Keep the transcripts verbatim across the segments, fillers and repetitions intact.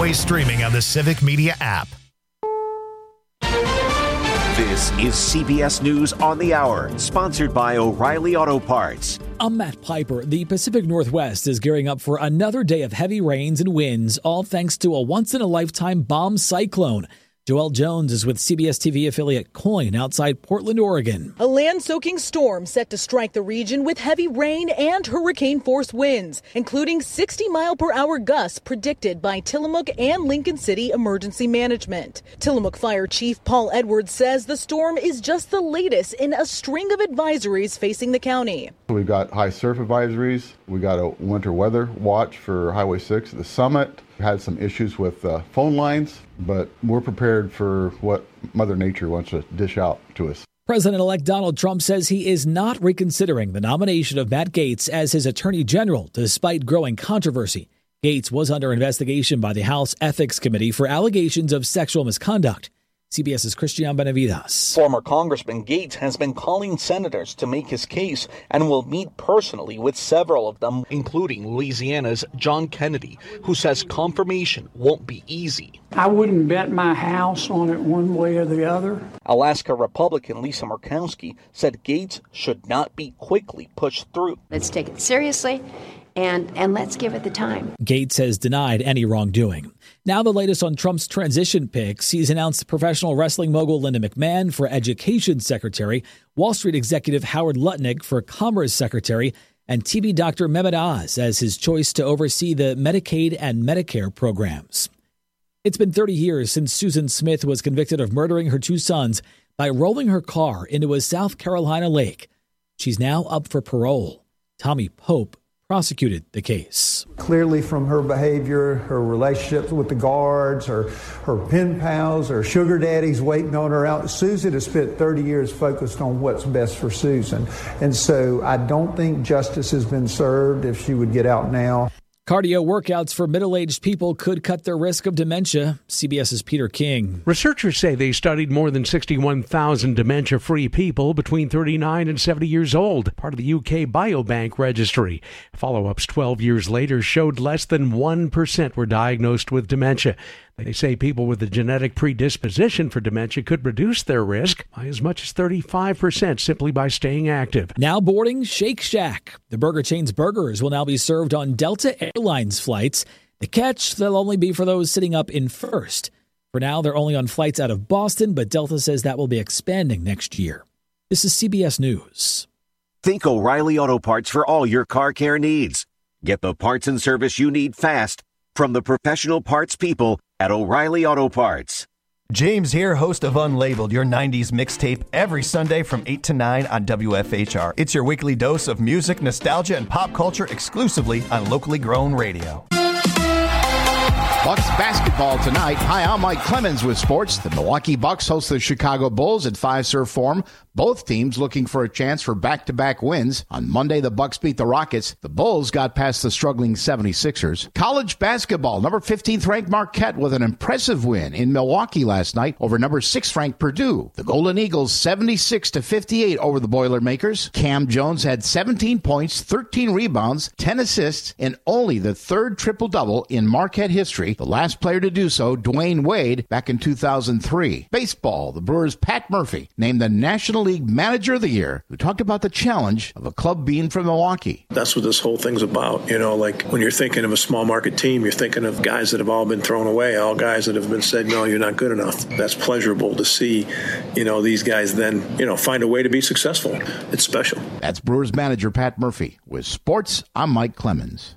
always streaming on the Civic Media app. This is C B S News on the Hour, sponsored by O'Reilly Auto Parts. I'm Matt Piper. The Pacific Northwest is gearing up for another day of heavy rains and winds, all thanks to a once-in-a-lifetime bomb cyclone. Joelle Jones is with C B S T V affiliate Coin outside Portland, Oregon. A land-soaking storm set to strike the region with heavy rain and hurricane-force winds, including sixty mile per hour gusts predicted by Tillamook and Lincoln City Emergency Management. Tillamook Fire Chief Paul Edwards says the storm is just the latest in a string of advisories facing the county. We've got high surf advisories. We got a winter weather watch for Highway six, the summit. Had some issues with uh, phone lines, but we're prepared for what Mother Nature wants to dish out to us. President-elect Donald Trump says he is not reconsidering the nomination of Matt Gaetz as his attorney general, despite growing controversy. Gaetz was under investigation by the House Ethics Committee for allegations of sexual misconduct. CBS's Christian Benavides. Former Congressman Gaetz has been calling senators to make his case and will meet personally with several of them, including Louisiana's John Kennedy, who says confirmation won't be easy. I wouldn't bet my house on it one way or the other. Alaska Republican Lisa Murkowski said Gaetz should not be quickly pushed through. Let's take it seriously. And and let's give it the time. Gaetz has denied any wrongdoing. Now the latest on Trump's transition picks. He's announced professional wrestling mogul Linda McMahon for Education Secretary, Wall Street executive Howard Lutnick for Commerce Secretary, and T V doctor Mehmet Oz as his choice to oversee the Medicaid and Medicare programs. It's been thirty years since Susan Smith was convicted of murdering her two sons by rolling her car into a South Carolina lake. She's now up for parole. Tommy Pope prosecuted the case. Clearly from her behavior, her relationships with the guards, her, her pen pals, her sugar daddies waiting on her out, Susan has spent thirty years focused on what's best for Susan. And so I don't think justice has been served if she would get out now. Cardio workouts for middle-aged people could cut their risk of dementia. CBS's Peter King. Researchers say they studied more than sixty-one thousand dementia-free people between thirty-nine and seventy years old, part of the U K Biobank registry. Follow-ups twelve years later showed less than one percent were diagnosed with dementia. They say people with a genetic predisposition for dementia could reduce their risk by as much as thirty-five percent simply by staying active. Now boarding Shake Shack. The burger chain's burgers will now be served on Delta Airlines flights. The catch, they'll only be for those sitting up in first. For now, they're only on flights out of Boston, but Delta says that will be expanding next year. This is C B S News. Think O'Reilly Auto Parts for all your car care needs. Get the parts and service you need fast from the professional parts people at O'Reilly Auto Parts. James here, host of Unlabeled, your nineties mixtape, every Sunday from eight to nine on W F H R. It's your weekly dose of music, nostalgia, and pop culture exclusively on locally grown radio. Bucks basketball tonight. Hi, I'm Mike Clemens with sports. The Milwaukee Bucks host the Chicago Bulls at Fiserv Forum. Both teams looking for a chance for back-to-back wins. On Monday, the Bucks beat the Rockets. The Bulls got past the struggling seventy-sixers. College basketball, number fifteenth ranked Marquette with an impressive win in Milwaukee last night over number sixth ranked Purdue. The Golden Eagles seventy-six to fifty-eight over the Boilermakers. Cam Jones had seventeen points, thirteen rebounds, ten assists, and only the third triple-double in Marquette history. The last player to do so, Dwayne Wade, back in two thousand three. Baseball, the Brewers' Pat Murphy named the National League Manager of the Year, who talked about the challenge of a club being from Milwaukee. That's what this whole thing's about. You know, like when you're thinking of a small market team, you're thinking of guys that have all been thrown away, all guys that have been said, no, you're not good enough. That's pleasurable to see, you know, these guys then, you know, find a way to be successful. It's special. That's Brewers manager Pat Murphy. With sports, I'm Mike Clemens.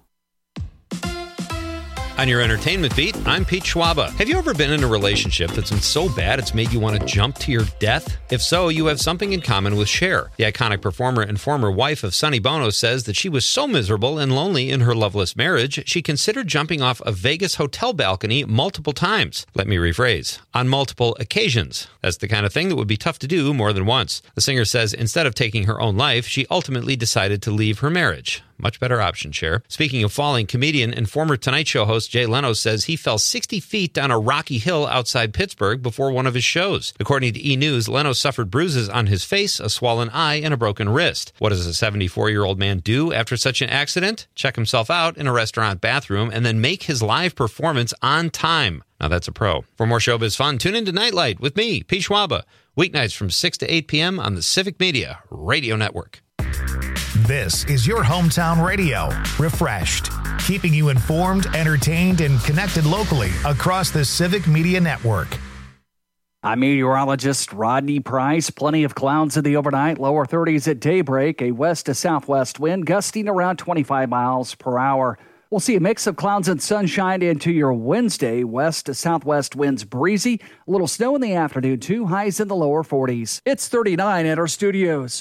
On your entertainment beat, I'm Pete Schwaba. Have you ever been in a relationship that's been so bad it's made you want to jump to your death? If so, you have something in common with Cher. The iconic performer and former wife of Sonny Bono says that she was so miserable and lonely in her loveless marriage, she considered jumping off a Vegas hotel balcony multiple times. Let me rephrase, on multiple occasions. That's the kind of thing that would be tough to do more than once. The singer says instead of taking her own life, she ultimately decided to leave her marriage. Much better option, Cher. Speaking of falling, comedian and former Tonight Show host Jay Leno says he fell sixty feet down a rocky hill outside Pittsburgh before one of his shows. According to E! News, Leno suffered bruises on his face, a swollen eye, and a broken wrist. What does a seventy-four-year-old man do after such an accident? Check himself out in a restaurant bathroom and then make his live performance on time. Now that's a pro. For more showbiz fun, tune into Nightlight with me, Pete Schwaba, weeknights from six to eight p.m. on the Civic Media Radio Network. This is your hometown radio, Refreshed, keeping you informed, entertained, and connected locally across the Civic Media Network. I'm meteorologist Rodney Price. Plenty of clouds in the overnight, lower thirties at daybreak, a west to southwest wind gusting around twenty-five miles per hour. We'll see a mix of clouds and sunshine into your Wednesday. West to southwest winds breezy. A little snow in the afternoon, too. Highs in the lower forties. It's thirty-nine at our studios.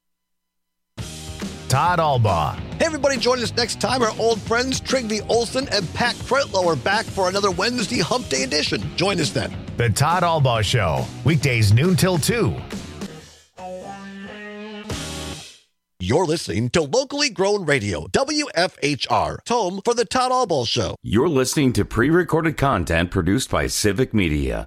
Todd Albaugh. Hey, everybody, join us next time. Our old friends Trigby Olson and Pat Cretlow are back for another Wednesday Hump Day edition. Join us then. The Todd Albaugh Show, weekdays noon till two. You're listening to locally grown radio, W F H R, home for the Todd Albaugh Show. You're listening to pre-recorded content produced by Civic Media.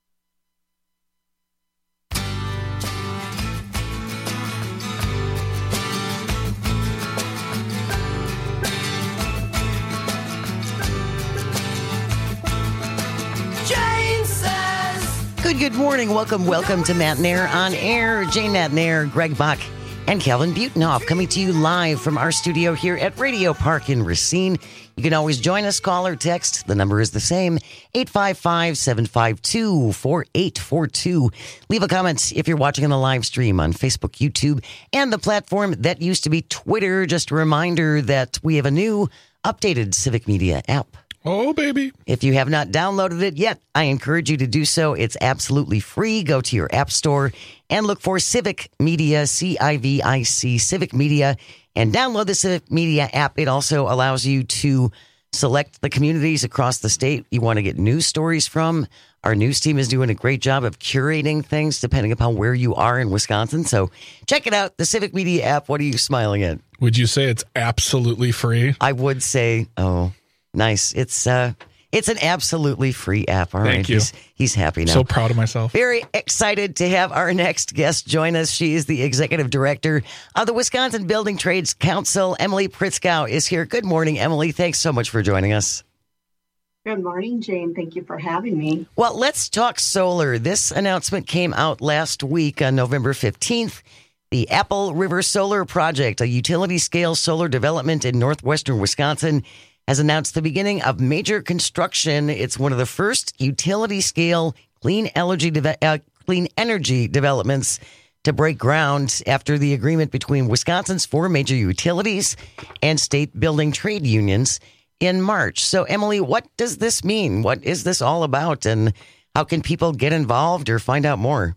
Good, good morning. Welcome, welcome to Matt Nair on Air. Jane Matt Nair, Greg Bach, and Calvin Butenhoff coming to you live from our studio here at Radio Park in Racine. You can always join us, call or text. The number is the same, eight five five, seven five two, four eight four two. Leave a comment if you're watching on the live stream on Facebook, YouTube, and the platform that used to be Twitter. Just a reminder that we have a new updated Civic Media app. Oh, baby. If you have not downloaded it yet, I encourage you to do so. It's absolutely free. Go to your app store and look for Civic Media, C I V I C, Civic Media, and download the Civic Media app. It also allows you to select the communities across the state you want to get news stories from. Our news team is doing a great job of curating things depending upon where you are in Wisconsin. So check it out, the Civic Media app. What are you smiling at? Would you say it's absolutely free? I would say, oh, nice. It's uh, it's an absolutely free app. All right. Thank you. He's, he's happy now. So proud of myself. Very excited to have our next guest join us. She is the executive director of the Wisconsin Building Trades Council. Emily Pritzkow is here. Good morning, Emily. Thanks so much for joining us. Good morning, Jane. Thank you for having me. Well, let's talk solar. This announcement came out last week on November fifteenth. The Apple River Solar Project, a utility-scale solar development in northwestern Wisconsin, has announced the beginning of major construction. It's one of the first utility-scale clean energy, de- uh, clean energy developments to break ground after the agreement between Wisconsin's four major utilities and state building trade unions in March. So, Emily, what does this mean? What is this all about? And how can people get involved or find out more?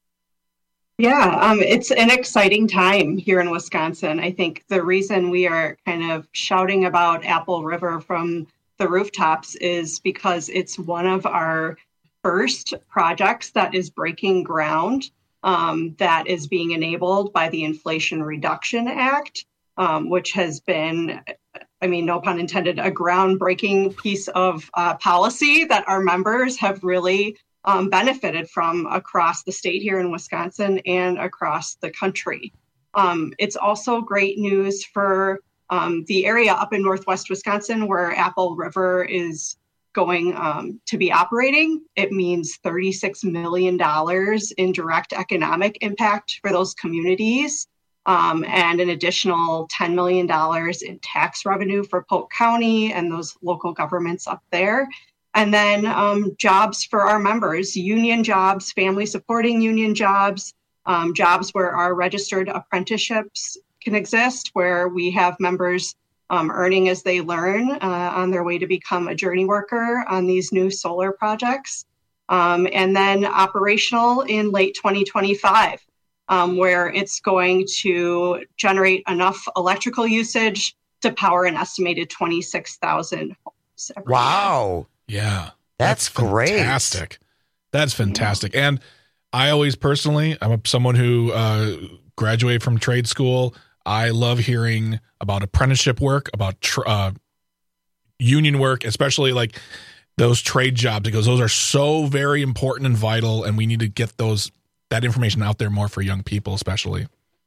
Yeah, um, it's an exciting time here in Wisconsin. I think the reason we are kind of shouting about Apple River from the rooftops is because it's one of our first projects that is breaking ground, um, that is being enabled by the Inflation Reduction Act, um, which has been, I mean, no pun intended, a groundbreaking piece of uh, policy that our members have really Um, benefited from across the state here in Wisconsin and across the country. Um, it's also great news for um, the area up in northwest Wisconsin where Apple River is going um, to be operating. It means thirty-six million dollars in direct economic impact for those communities, um, and an additional ten million dollars in tax revenue for Polk County and those local governments up there. And then um, jobs for our members, union jobs, family supporting union jobs, um, jobs where our registered apprenticeships can exist, where we have members um, earning as they learn uh, on their way to become a journey worker on these new solar projects. Um, and then operational in late twenty twenty-five, um, where it's going to generate enough electrical usage to power an estimated twenty-six thousand homes. Every wow. Year. Yeah. That's, that's great. Fantastic. That's fantastic. And I always personally, I'm someone who uh, graduated from trade school. I love hearing about apprenticeship work, about tr- uh, union work, especially like those trade jobs, because those are so very important and vital, and we need to get those that information out there more for young people, especially.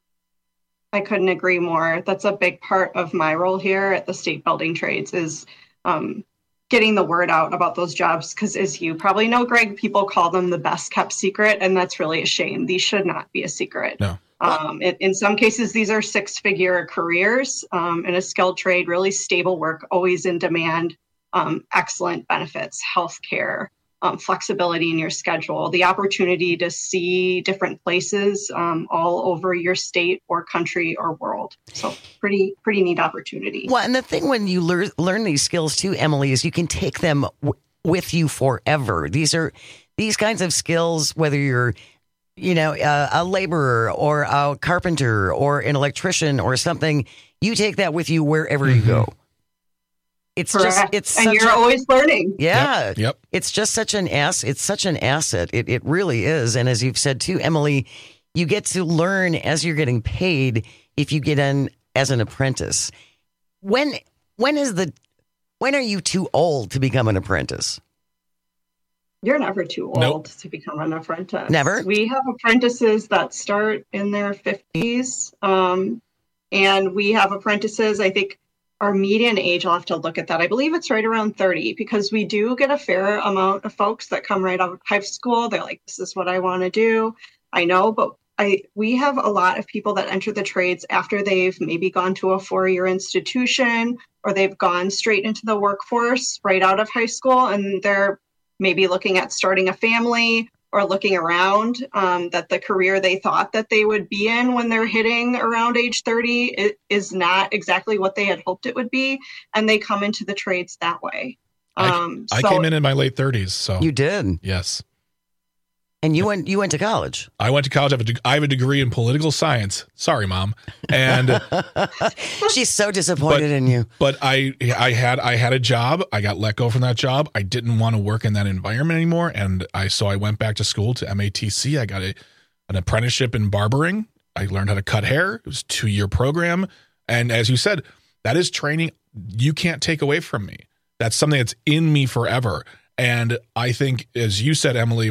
I couldn't agree more. That's a big part of my role here at the State Building Trades is um, getting the word out about those jobs, because as you probably know, Greg, people call them the best kept secret, and that's really a shame. These should not be a secret. No. Um, in, in some cases, these are six-figure careers um, in a skilled trade, really stable work, always in demand, um, excellent benefits, healthcare, um, flexibility in your schedule, the opportunity to see different places um, all over your state or country or world. So pretty, pretty neat opportunity. Well, and the thing when you lear- learn these skills too, Emily, is you can take them w- with you forever. These are these kinds of skills, whether you're you know, uh, a laborer or a carpenter or an electrician or something, you take that with you wherever mm-hmm. you go. It's Correct. just, it's and such you're a, always learning. Yeah. Yep. yep. It's just such an ass. It's such an asset. It it really is. And as you've said too, Emily, you get to learn as you're getting paid if you get in as an apprentice. When, when is the, when are you too old to become an apprentice? You're never too old nope. to become an apprentice. Never. We have apprentices that start in their fifties. Um, and we have apprentices, I think our median age, I'll have to look at that. I believe it's right around thirty, because we do get a fair amount of folks that come right out of high school. They're like, this is what I want to do. I know, but I we have a lot of people that enter the trades after they've maybe gone to a four-year institution, or they've gone straight into the workforce right out of high school, and they're maybe looking at starting a family or looking around um, that the career they thought that they would be in when they're hitting around age thirty it is not exactly what they had hoped it would be. And they come into the trades that way. Um, I, I so, came in in my late thirties. So you did. Yes. And you went you went to college. I went to college. I have a, de- I have a degree in political science. Sorry, Mom. And she's so disappointed but, in you. But I I had I had a job. I got let go from that job. I didn't want to work in that environment anymore. And I so I went back to school to M A T C. I got a an apprenticeship in barbering. I learned how to cut hair. It was a two-year program. And as you said, that is training you can't take away from me. That's something that's in me forever. And I think, as you said, Emily,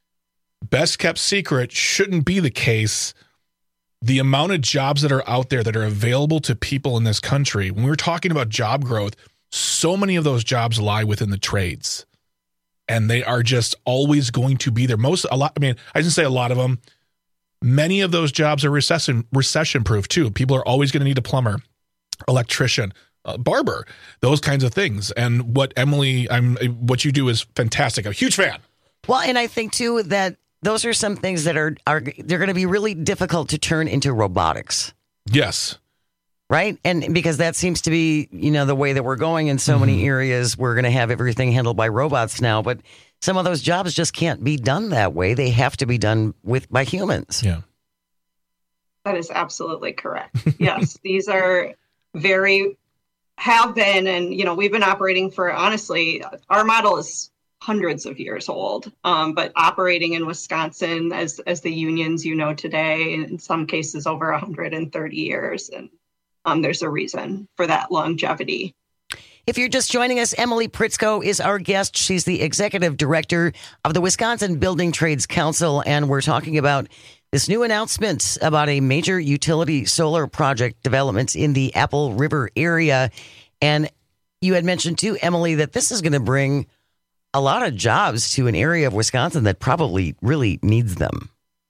best kept secret shouldn't be the case. The amount of jobs that are out there that are available to people in this country, when we're talking about job growth, so many of those jobs lie within the trades, and they are just always going to be there. Most, a lot, I mean, I didn't say a lot of them. Many of those jobs are recession recession proof too. People are always going to need a plumber, electrician, uh, barber, those kinds of things. And what Emily, I'm, what you do is fantastic. I'm a huge fan. Well, and I think too that those are some things that are, are they're going to be really difficult to turn into robotics. Yes. Right? And because that seems to be, you know, the way that we're going in so mm-hmm. many areas, we're going to have everything handled by robots now. But some of those jobs just can't be done that way. They have to be done with by humans. Yeah. That is absolutely correct. Yes. These are very, have been, and, you know, we've been operating for, honestly, our model is hundreds of years old, um, but operating in Wisconsin as as the unions you know today, in some cases over one hundred thirty years, and um, there's a reason for that longevity. If you're just joining us, Emily Pritzko is our guest. She's the executive director of the Wisconsin Building Trades Council, and we're talking about this new announcement about a major utility solar project development in the Apple River area. And you had mentioned too, Emily, that this is going to bring a lot of jobs to an area of Wisconsin that probably really needs them.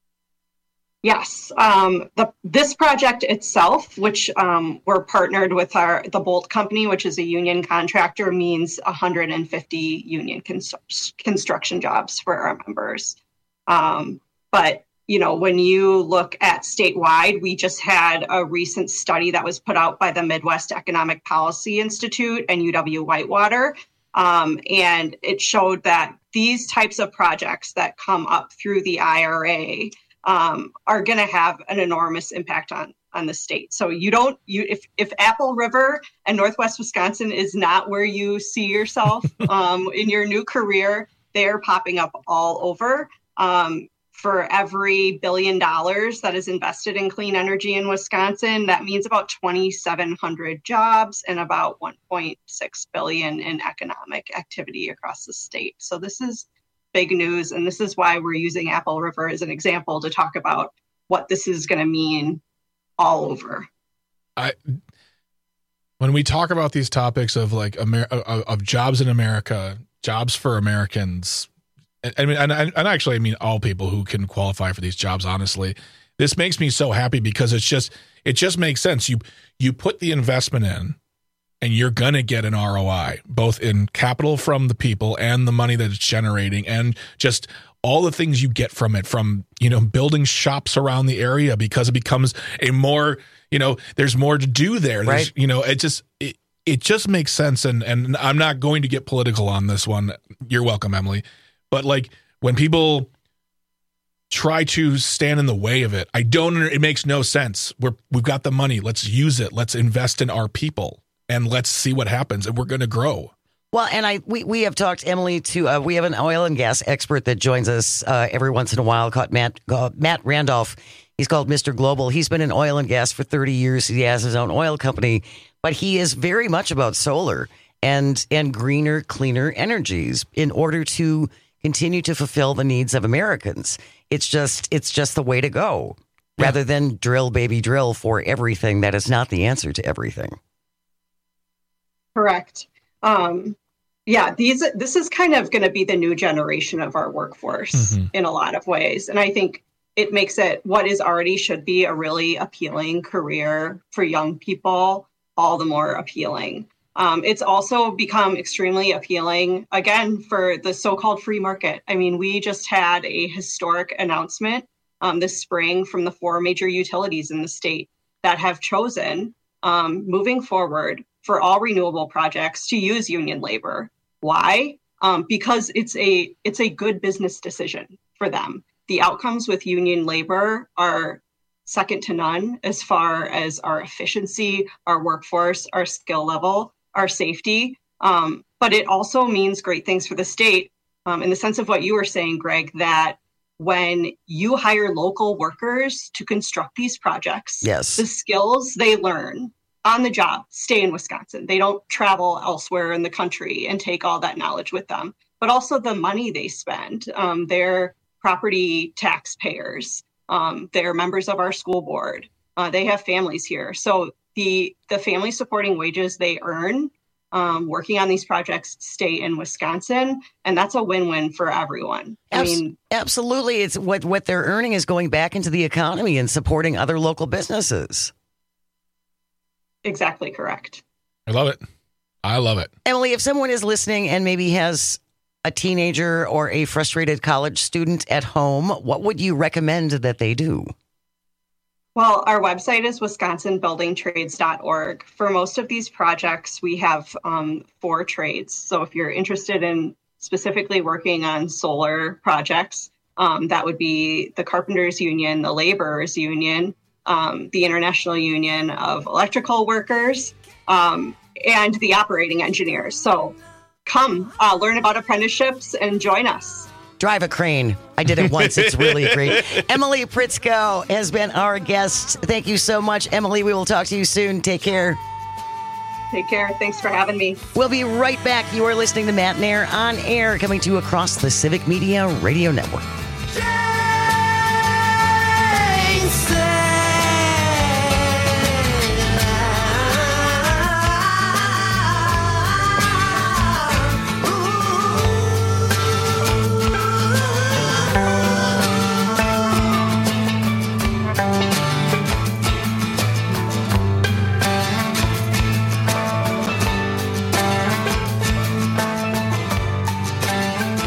Yes. Um, the, this project itself, which um, we're partnered with our the Bolt Company, which is a union contractor, means one hundred fifty union cons- construction jobs for our members. Um, but, you know, when you look at statewide, we just had a recent study that was put out by the Midwest Economic Policy Institute and U W Whitewater. Um, and it showed that these types of projects that come up through the I R A um, are going to have an enormous impact on, on the state. So you don't, you if, if Apple River and Northwest Wisconsin is not where you see yourself um, in your new career, they're popping up all over. Um, for every billion dollars that is invested in clean energy in Wisconsin, that means about twenty-seven hundred jobs and about one point six billion in economic activity across the state. So this is big news. And this is why we're using Apple River as an example to talk about what this is going to mean all over. I, when we talk about these topics of like Amer- of, of jobs in America, jobs for Americans, I mean, and, and actually, I mean, all people who can qualify for these jobs, honestly, this makes me so happy because it's just, it just makes sense. You, you put the investment in and you're going to get an R O I, both in capital from the people and the money that it's generating and just all the things you get from it, from, you know, building shops around the area because it becomes a more, you know, there's more to do there. There's, right. You know, it just, it, it just makes sense. And, and I'm not going to get political on this one. You're welcome, Emily. But like when people try to stand in the way of it, I don't, it makes no sense. We're, we've got the money. Let's use it. Let's invest in our people and let's see what happens. And we're going to grow. Well, and I we, we have talked, Emily, to uh, we have an oil and gas expert that joins us uh, every once in a while called Matt, uh, Matt Randolph. He's called Mister Global. He's been in oil and gas for thirty years. He has his own oil company, but he is very much about solar and and greener, cleaner energies in order to continue to fulfill the needs of Americans. It's just it's just the way to go, yeah. Rather than drill, baby, drill for everything. That is not the answer to everything. Correct. Um, yeah, these this is kind of going to be the new generation of our workforce mm-hmm. in a lot of ways. And I think it makes it what is already should be a really appealing career for young people all the more appealing. Um, it's also become extremely appealing, again, for the so-called free market. I mean, we just had a historic announcement um, this spring from the four major utilities in the state that have chosen, um, moving forward, for all renewable projects to use union labor. Why? Um, because it's a it's a good business decision for them. The outcomes with union labor are second to none as far as our efficiency, our workforce, our skill level, our safety. Um, but it also means great things for the state um, in the sense of what you were saying, Greg, that when you hire local workers to construct these projects, yes. the skills they learn on the job stay in Wisconsin. They don't travel elsewhere in the country and take all that knowledge with them, but also the money they spend. Um, they're property taxpayers. Um, they're members of our school board. Uh, they have families here. So the the family supporting wages they earn um, working on these projects stay in Wisconsin. And that's a win-win for everyone. I Abs- mean, absolutely. It's what, what they're earning is going back into the economy and supporting other local businesses. Exactly correct. I love it. I love it. Emily, if someone is listening and maybe has a teenager or a frustrated college student at home, what would you recommend that they do? Well, our website is wisconsin building trades dot org. For most of these projects, we have um, four trades. So if you're interested in specifically working on solar projects, um, that would be the Carpenters Union, the Laborers Union, um, the International Union of Electrical Workers, um, and the operating engineers. So come uh, learn about apprenticeships and join us. Drive a crane. I did it once. It's really great. Emily Pritzko has been our guest. Thank you so much, Emily. We will talk to you soon. Take care. Take care. Thanks for having me. We'll be right back. You are listening to Matt Nair on air, coming to you across the Civic Media Radio Network.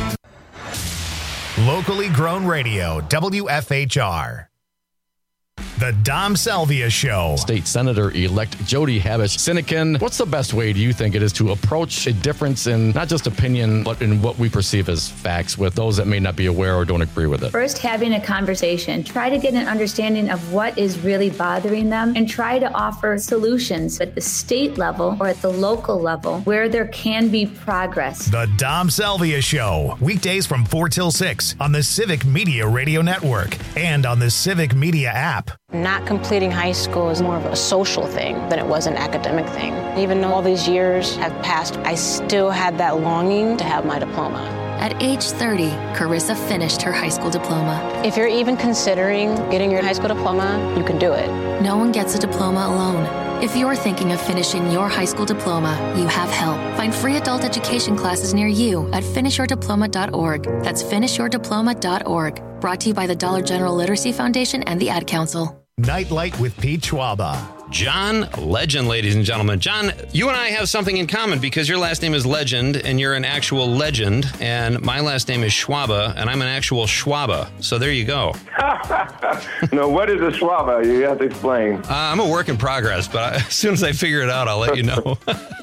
Locally grown radio, W F H R. The Dom Salvia Show. State Senator-elect Jody Habush-Sinekin, what's the best way, do you think, it is to approach a difference in not just opinion, but in what we perceive as facts with those that may not be aware or don't agree with it? First, having a conversation. Try to get an understanding of what is really bothering them and try to offer solutions at the state level or at the local level where there can be progress. The Dom Salvia Show. Weekdays from four till six on the Civic Media Radio Network and on the Civic Media app. Not completing high school is more of a social thing than it was an academic thing. Even though all these years have passed, I still had that longing to have my diploma. At age thirty, Carissa finished her high school diploma. If you're even considering getting your high school diploma, you can do it. No one gets a diploma alone. If you're thinking of finishing your high school diploma, you have help. Find free adult education classes near you at finish your diploma dot org. That's finish your diploma dot org. Brought to you by the Dollar General Literacy Foundation and the Ad Council. Nightlight with Pete Schwaba. John Legend, ladies and gentlemen. John, you and I have something in common because your last name is Legend and you're an actual legend, and my last name is Schwaba and I'm an actual Schwaba. So there you go. No, what is a Schwaba? You have to explain. Uh, I'm a work in progress, but I, as soon as I figure it out, I'll let you know.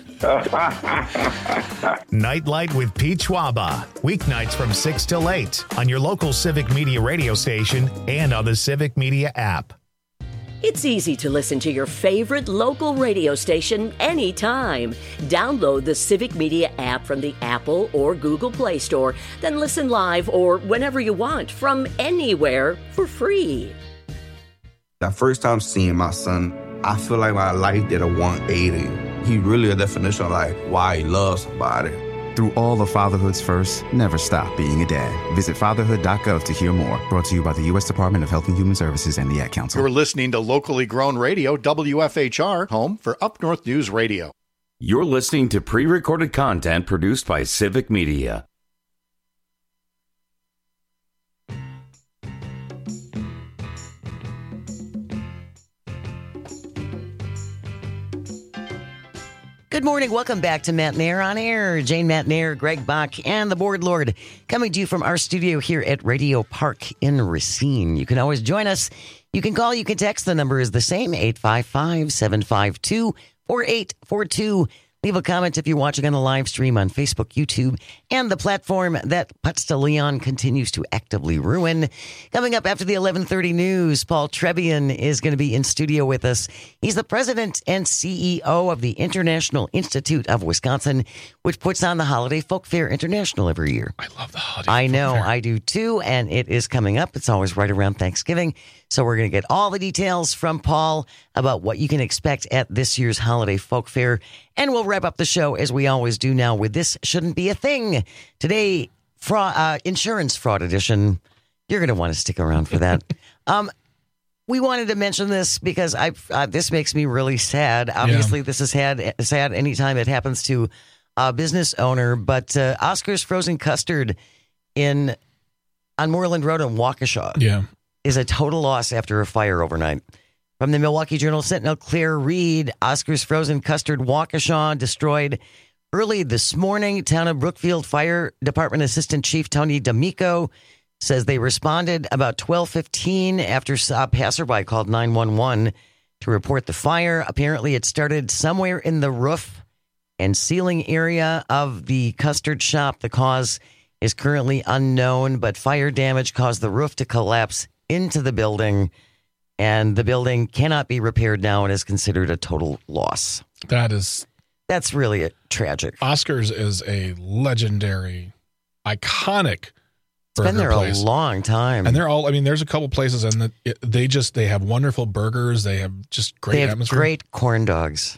Nightlight with Pete Schwaba. Weeknights from six till eight on your local Civic Media radio station and on the Civic Media app. It's easy to listen to your favorite local radio station anytime. Download the Civic Media app from the Apple or Google Play Store, then listen live or whenever you want from anywhere for free. The first time seeing my son, I feel like my life did a one eighty. He really a definition of like why he loves somebody. Through all of fatherhood's first, never stop being a dad. Visit fatherhood dot gov to hear more. Brought to you by the U S Department of Health and Human Services and the Ad Council. You're listening to locally grown radio, W F H R, home for Up North News Radio. You're listening to pre-recorded content produced by Civic Media. Good morning. Welcome back to Matt Nair on Air. Jane Matt Nair, Greg Bach, and the Board Lord coming to you from our studio here at Radio Park in Racine. You can always join us. You can call, you can text. The number is the same, eight five five, seven five two, four eight four two. Leave a comment if you're watching on the live stream on Facebook, YouTube, and the platform that Putz de Leon continues to actively ruin. Coming up after the eleven thirty news, Paul Trebian is going to be in studio with us. He's the president and C E O of the International Institute of Wisconsin, which puts on the Holiday Folk Fair International every year. I love the Holiday I Folk know, Fair. I do too, and it is coming up. It's always right around Thanksgiving. So we're going to get all the details from Paul about what you can expect at this year's Holiday Folk Fair. And we'll wrap up the show as we always do now with This Shouldn't Be a Thing. Today, fraud, uh, insurance fraud edition. You're going to want to stick around for that. um, we wanted to mention this because I uh, this makes me really sad. Obviously, yeah. This is sad, sad anytime it happens to a business owner. But uh, Oscar's Frozen Custard in on Moreland Road in Waukesha yeah. is a total loss after a fire overnight. From the Milwaukee Journal Sentinel, Claire Reed, Oscar's Frozen Custard Waukesha destroyed early this morning. Town of Brookfield Fire Department Assistant Chief Tony D'Amico says they responded about twelve fifteen after a passerby called nine one one to report the fire. Apparently, it started somewhere in the roof and ceiling area of the custard shop. The cause is currently unknown, but fire damage caused the roof to collapse into the building. And the building cannot be repaired now and is considered a total loss. That is... That's really a tragic. Oscar's is a legendary, iconic It's been there place. a long time. And they're all, I mean, there's a couple places and the, it, they just, they have wonderful burgers. They have just great they have atmosphere. great corn dogs.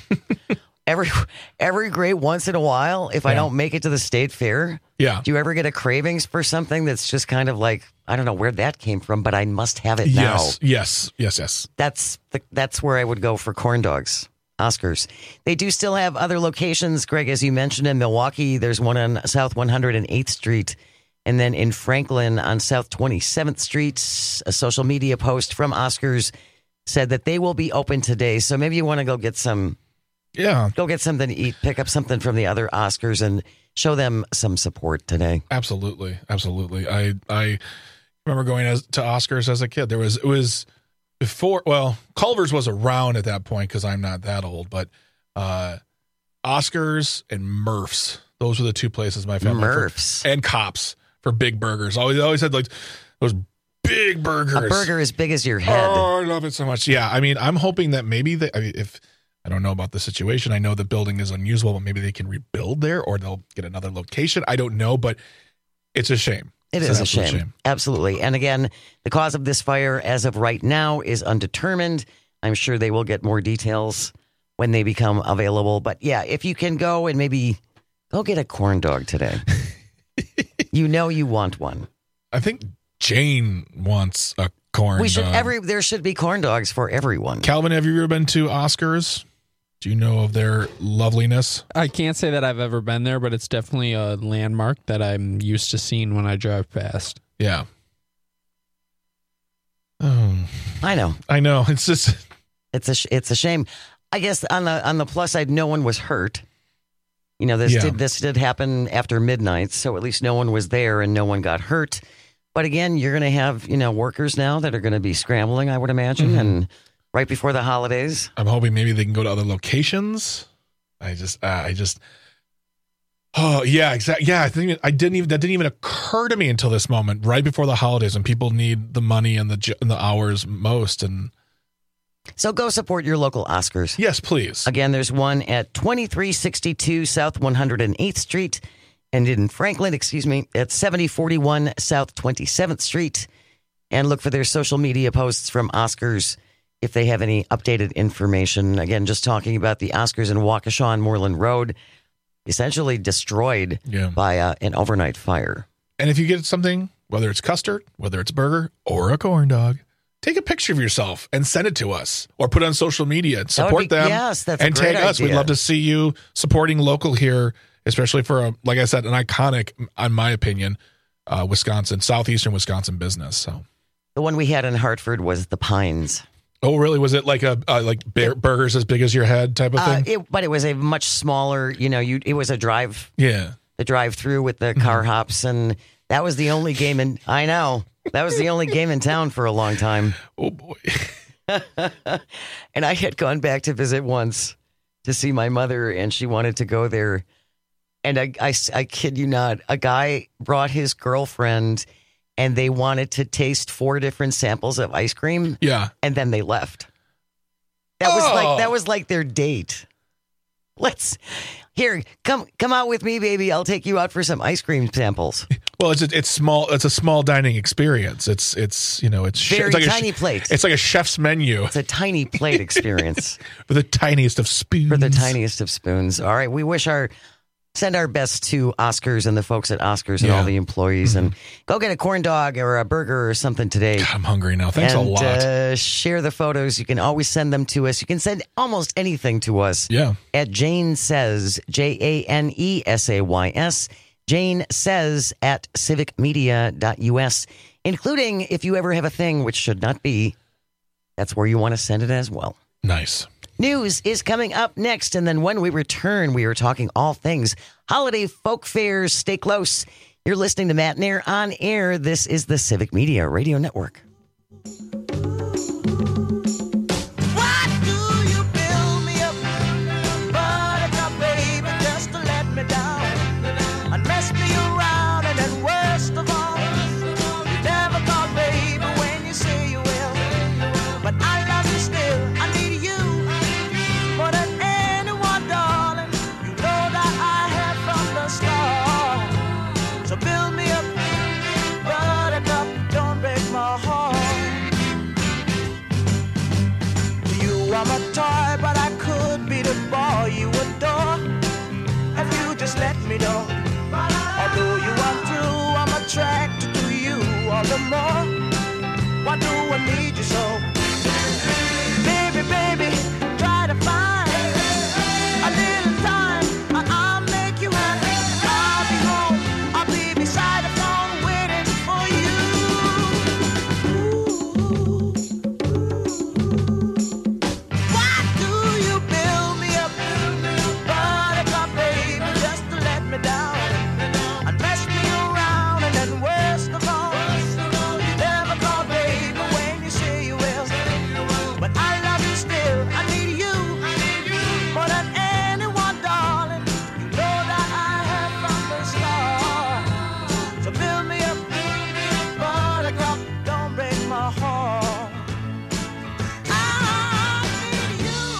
every every great once in a while, if yeah. I don't make it to the state fair, yeah. do you ever get a cravings for something that's just kind of like, I don't know where that came from, but I must have it now. Yes, yes, yes, yes. That's the, that's where I would go for corn dogs. Oscars. They do still have other locations, Greg, as you mentioned, in Milwaukee. There's one on South one hundred eighth Street. And then in Franklin on South twenty-seventh Street, a social media post from Oscars said that they will be open today. So maybe you want to go get some, yeah, go get something to eat, pick up something from the other Oscars and show them some support today. Absolutely. Absolutely. I, I remember going as, to Oscars as a kid. There was, it was before, well, Culver's was around at that point because I'm not that old, but uh, Oscars and Murph's. Those were the two places my family Murph's for, and Cops for big burgers. Always, always had like those big burgers. A burger as big as your head. Oh, I love it so much. Yeah, I mean, I'm hoping that maybe they, I mean, if I don't know about the situation, I know the building is unusable, but maybe they can rebuild there or they'll get another location. I don't know, but it's a shame. It it's is a shame. shame. Absolutely. And again, the cause of this fire as of right now is undetermined. I'm sure they will get more details when they become available. But yeah, if you can go and maybe go get a corn dog today. You know you want one. I think Jane wants a corn we should dog. Every there should be corn dogs for everyone. Calvin, have you ever been to Oscars? Do you know of their loveliness? I can't say that I've ever been there, but it's definitely a landmark that I'm used to seeing when I drive past. Yeah. Oh, I know. I know. It's just it's a sh- it's a shame. I guess on the on the plus side, no one was hurt. You know, this Yeah. did this did happen after midnight, so at least no one was there and no one got hurt. But again, you're going to have, you know, workers now that are going to be scrambling, I would imagine, Mhm. and right before the holidays. I'm hoping maybe they can go to other locations. I just, uh, I just, oh yeah, exactly. Yeah, I think I didn't even that didn't even occur to me until this moment, right before the holidays, when people need the money and the j- and the hours most. And So go support your local Oscars. yes, please. Again, there's one at twenty-three sixty-two South one hundred eighth Street, and in Franklin, excuse me, at seventy forty-one South twenty-seventh Street. And look for their social media posts from Oscars if they have any updated information. Again, just talking about the Oscars in Waukesha on Moreland Road, essentially destroyed Yeah. by uh, an overnight fire. And if you get something, whether it's custard, whether it's burger or a corn dog, take a picture of yourself and send it to us, or put it on social media and That would support be- them. yes, that's a and great tag us. We'd idea. love to see you supporting local here, especially for, a, like I said, an iconic, in my opinion, uh, Wisconsin, southeastern Wisconsin business. So, The one we had in Hartford was the Pines. oh, really? Was it like a uh, like bear, burgers as big as your head type of Uh, thing? it, but it was a much smaller, you know, you it was a drive, yeah. the drive through with the car hops, and that was the only game in. I know that was the only game in town for a long time. Oh boy! And I had gone back to visit once to see my mother, and she wanted to go there. And I, I, I kid you not, a guy brought his girlfriend, and they wanted to taste four different samples of ice cream. Yeah. And then they left. That was Oh. like that was like their date. Let's here come come out with me, baby. I'll take you out for some ice cream samples. Well, it's a, it's small. It's a small dining experience. It's it's you know it's sh- Very it's like tiny a, sh- plate. It's like a chef's menu It's a tiny plate experience for the tiniest of spoons. for the tiniest of spoons. All right, we wish our send our best to Oscars and the folks at Oscars and Yeah. all the employees, and go get a corn dog or a burger or something today. God, I'm hungry now. Thanks and, a lot. Uh, share the photos. You can always send them to us. You can send almost anything to us. Yeah. At Jane Says, J A N E S A Y S, Jane Says at civic media dot U S, including if you ever have a thing, which should not be, that's where you want to send it as well. Nice. News is coming up next, and then when we return, we are talking all things holiday folk fairs. Stay close. You're listening to Matt Nair on air. This is the Civic Media Radio Network. I'm a toy, but I could be the boy you adore if you just let me know. Although you are true, I'm attracted to you all the more. Why do I need you so? Baby, baby, try to find a little time. I- I'll make you happy. I'll be home. I'll be beside the phone waiting for you. Why do you build me up? Buttercup, baby, just to let me down and mess me around, and then worst of all, you never call, baby, when you say you will.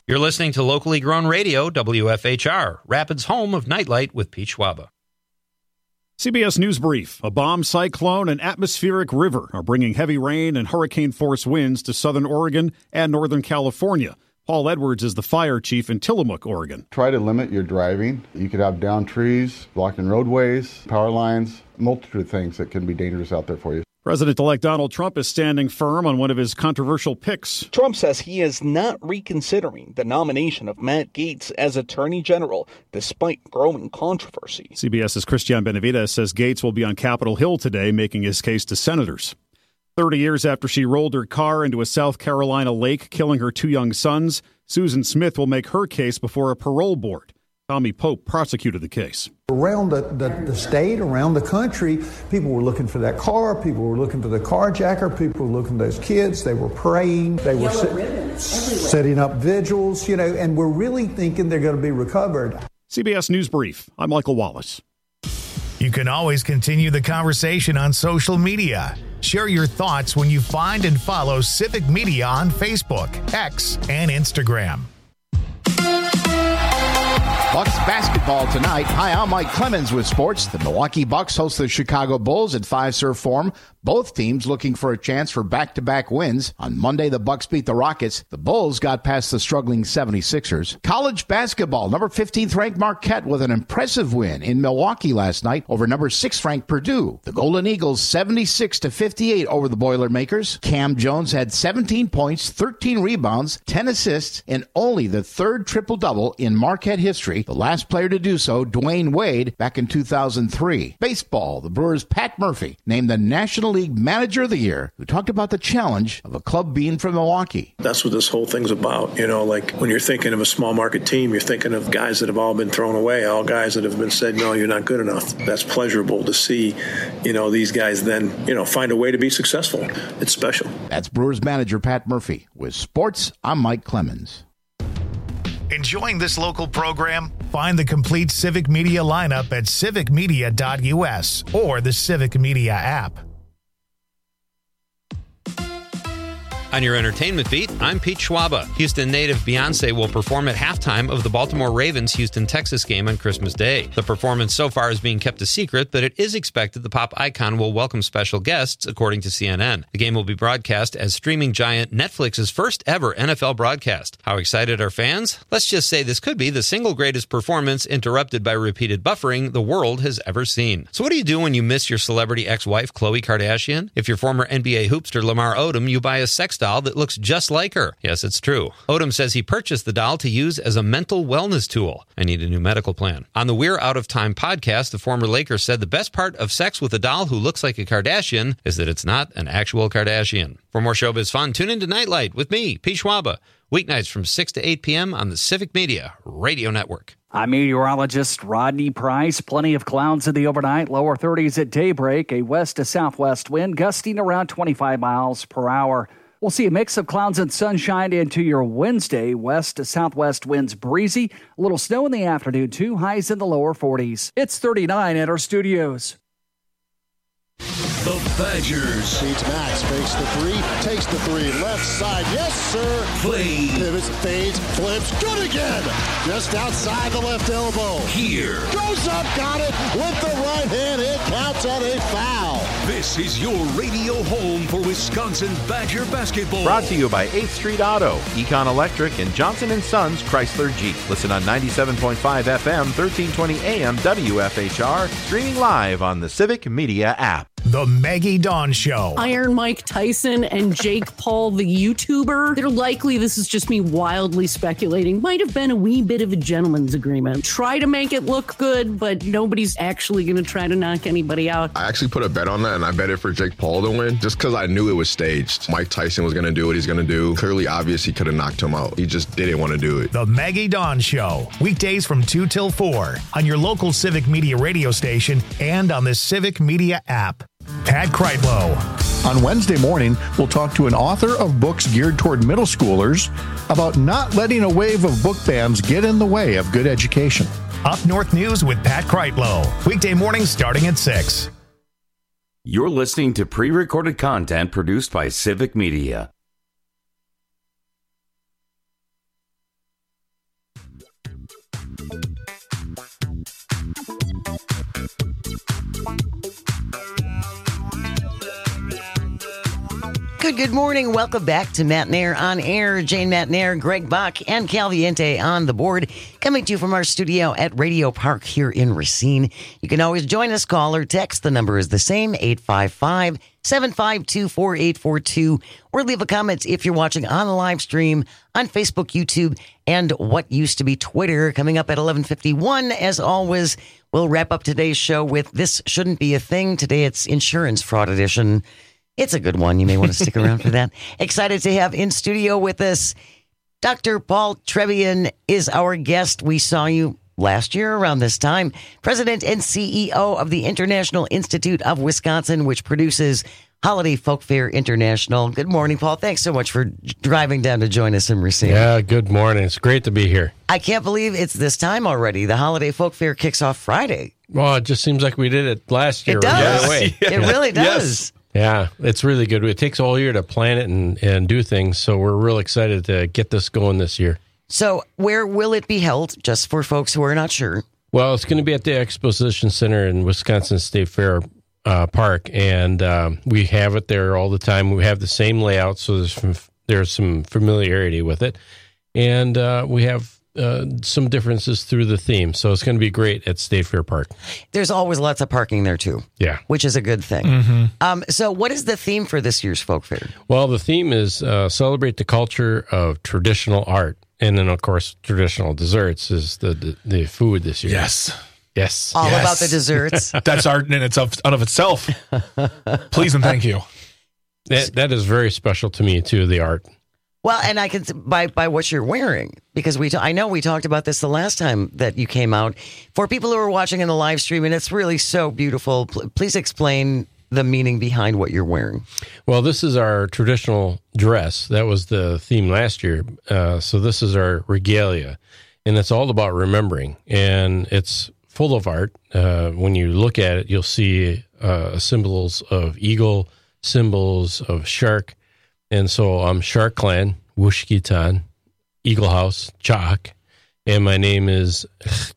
You're listening to locally grown radio, W F H R, Rapids' home of Nightlight with Pete Schwaba. C B S News Brief. A bomb cyclone and atmospheric river are bringing heavy rain and hurricane-force winds to southern Oregon and northern California. Paul Edwards is the fire chief in Tillamook, Oregon. Try to limit your driving. You could have downed trees, blocking roadways, power lines, a multitude of things that can be dangerous out there for you. President-elect Donald Trump is standing firm on one of his controversial picks. Trump says he is not reconsidering the nomination of Matt Gaetz as Attorney General, despite growing controversy. CBS's Christian Benavides says Gaetz will be on Capitol Hill today making his case to senators. Thirty years after she rolled her car into a South Carolina lake, killing her two young sons, Susan Smith will make her case before a parole board. Tommy Pope prosecuted the case. Around the, the, the state, around the country, people were looking for that car. People were looking for the carjacker. People were looking for those kids. They were praying. They were sit, setting up vigils, you know, and we're really thinking they're going to be recovered. C B S News Brief. I'm Michael Wallace. You can always continue the conversation on social media. Share your thoughts when you find and follow Civic Media on Facebook, X, and Instagram. Bucks basketball tonight. Hi, I'm Mike Clemens with sports. The Milwaukee Bucks host the Chicago Bulls at Fiserv Forum. Both teams looking for a chance for back-to-back wins. On Monday, the Bucks beat the Rockets. The Bulls got past the struggling seventy-sixers. College basketball, number fifteenth-ranked Marquette with an impressive win in Milwaukee last night over number sixth-ranked Purdue. The Golden Eagles seventy-six to fifty-eight over the Boilermakers. Cam Jones had seventeen points, thirteen rebounds, ten assists, and only the third triple-double in Marquette history. The last player to do so, Dwayne Wade, back in two thousand three. Baseball, the Brewers' Pat Murphy named the National League Manager of the Year, who talked about the challenge of a club being from Milwaukee. That's what this whole thing's about. You know, like when you're thinking of a small market team, you're thinking of guys that have all been thrown away, all guys that have been said, no, you're not good enough. That's pleasurable to see, you know, these guys then, you know, find a way to be successful. It's special. That's Brewers manager Pat Murphy. With sports, I'm Mike Clemens. Enjoying this local program? Find the complete Civic Media lineup at civic media dot u s or the Civic Media app. On your entertainment beat, I'm Pete Schwaba. Houston native Beyonce will perform at halftime of the Baltimore Ravens Houston Texas game on Christmas Day. The performance so far is being kept a secret, but it is expected the pop icon will welcome special guests, according to C N N. The game will be broadcast as streaming giant Netflix's first ever N F L broadcast. How excited are fans? Let's just say this could be the single greatest performance, interrupted by repeated buffering, the world has ever seen. So what do you do when you miss your celebrity ex-wife, Khloe Kardashian? If you're former N B A hoopster Lamar Odom, you buy a sex doll that looks just like her. Yes, it's true. Odom says he purchased the doll to use as a mental wellness tool. I need a new medical plan. On the We're Out of Time podcast, the former Laker said the best part of sex with a doll who looks like a Kardashian is that it's not an actual Kardashian. For more showbiz fun, tune into Nightlight with me, Pete Schwaba. Weeknights from six to eight p.m. on the Civic Media Radio Network. I'm meteorologist Rodney Price. Plenty of clouds in the overnight, lower thirties at daybreak, a west to southwest wind gusting around twenty-five miles per hour. We'll see a mix of clouds and sunshine into your Wednesday. West to southwest winds breezy. A little snow in the afternoon, too. Highs in the lower forties. It's thirty-nine at our studios. The Badgers. Beats Max, fakes the three, takes the three, left side, yes sir. Play. Pivots, fades, flips, good again. Just outside the left elbow. Here. Goes up, got it, with the right hand, it counts at a foul. This is your radio home for Wisconsin Badger basketball. Brought to you by eighth Street Auto, Econ Electric, and Johnson and Sons Chrysler Jeep. Listen on ninety-seven point five F M, thirteen twenty A M W F H R, streaming live on the Civic Media app. The Maggie Dawn Show. Iron Mike Tyson and Jake Paul, the YouTuber. They're likely, this is just me wildly speculating, might have been a wee bit of a gentleman's agreement. Try to make it look good, but nobody's actually going to try to knock anybody out. I actually put a bet on that, and I bet it for Jake Paul to win, just because I knew it was staged. Mike Tyson was going to do what he's going to do. Clearly obvious he could have knocked him out. He just didn't want to do it. The Maggie Dawn Show. Weekdays from two till four on your local Civic Media radio station and on the Civic Media app. Pat Kreitlow. On Wednesday morning, we'll talk to an author of books geared toward middle schoolers about not letting a wave of book bans get in the way of good education. Up North News with Pat Kreitlow. Weekday mornings starting at six. You're listening to pre-recorded content produced by Civic Media. Good, good morning. Welcome back to Matt Nair on Air. Jane Matt Nair, Greg Bach, and Calviente on the board. Coming to you from our studio at Radio Park here in Racine. You can always join us, call or text. The number is the same, eight five five, seven five two, four eight four two. Or leave a comment if you're watching on the live stream on Facebook, YouTube, and what used to be Twitter. Coming up at eleven fifty-one, as always, we'll wrap up today's show with This Shouldn't Be a Thing. Today it's Insurance Fraud Edition. It's a good one. You may want to stick around for that. Excited to have in studio with us Doctor Paul Trevian is our guest. We saw you last year around this time. President and C E O of the International Institute of Wisconsin, which produces Holiday Folk Fair International. Good morning, Paul. Thanks so much for driving down to join us in Racine. Yeah, good morning. It's great to be here. I can't believe it's this time already. The Holiday Folk Fair kicks off Friday. Well, it just seems like we did it last year. It does. Right away. It really does. Yes. Yeah, it's really good. It takes all year to plan it and, and do things, so we're real excited to get this going this year. So where will it be held, just for folks who are not sure? Well, it's going to be at the Exposition Center in Wisconsin State Fair uh, Park, and um, we have it there all the time. We have the same layout, so there's some, there's some familiarity with it, and uh, we have uh, some differences through the theme, so it's going to be great at State Fair Park. There's always lots of parking there, too. Yeah. Which is a good thing. Mm-hmm. Um, so what is the theme for this year's Folk Fair? Well, the theme is uh, celebrate the culture of traditional art. And then, of course, traditional desserts is the the, the food this year. Yes. Yes. All yes. about the desserts. That's art in itself, out of itself. Please and thank you. That, that is very special to me, too, the art. Well, and I can, by by what you're wearing, because we, I know we talked about this the last time that you came out. For people who are watching in the live stream, and it's really so beautiful, please explain the meaning behind what you're wearing. Well, this is our traditional dress. That was the theme last year. Uh, so this is our regalia, and it's all about remembering. And it's full of art. Uh, when you look at it, you'll see uh, symbols of eagle, symbols of shark. And so I'm Shark Clan, Wushkitan, Eagle House, Chak, and my name is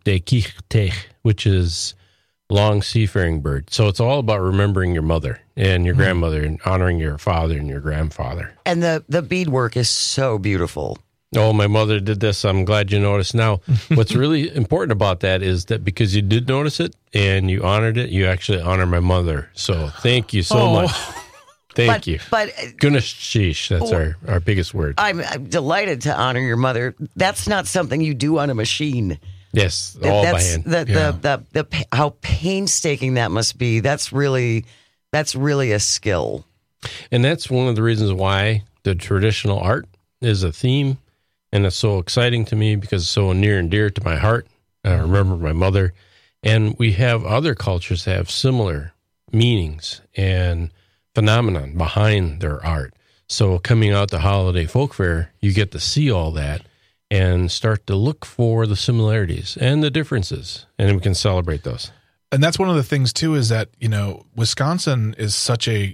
Dekich, which is long seafaring bird. So it's all about remembering your mother and your mm-hmm. grandmother and honoring your father and your grandfather. And the, the beadwork is so beautiful. Oh, my mother did this. I'm glad you noticed. Now, what's really important about that is that because you did notice it and you honored it, you actually honor my mother. So thank you so oh. much. Thank but, you. But Gunashish, that's oh, our, our biggest word. I'm, I'm delighted to honor your mother. That's not something you do on a machine. Yes, all that's by hand. The, yeah. the, the, the, how painstaking that must be. That's really, that's really a skill. And that's one of the reasons why the traditional art is a theme. And it's so exciting to me because it's so near and dear to my heart. I remember my mother. And we have other cultures that have similar meanings and phenomenon behind their art. So coming out the Holiday Folk Fair, you get to see all that and start to look for the similarities and the differences, and we can celebrate those. And that's one of the things, too, is that, you know, Wisconsin is such a,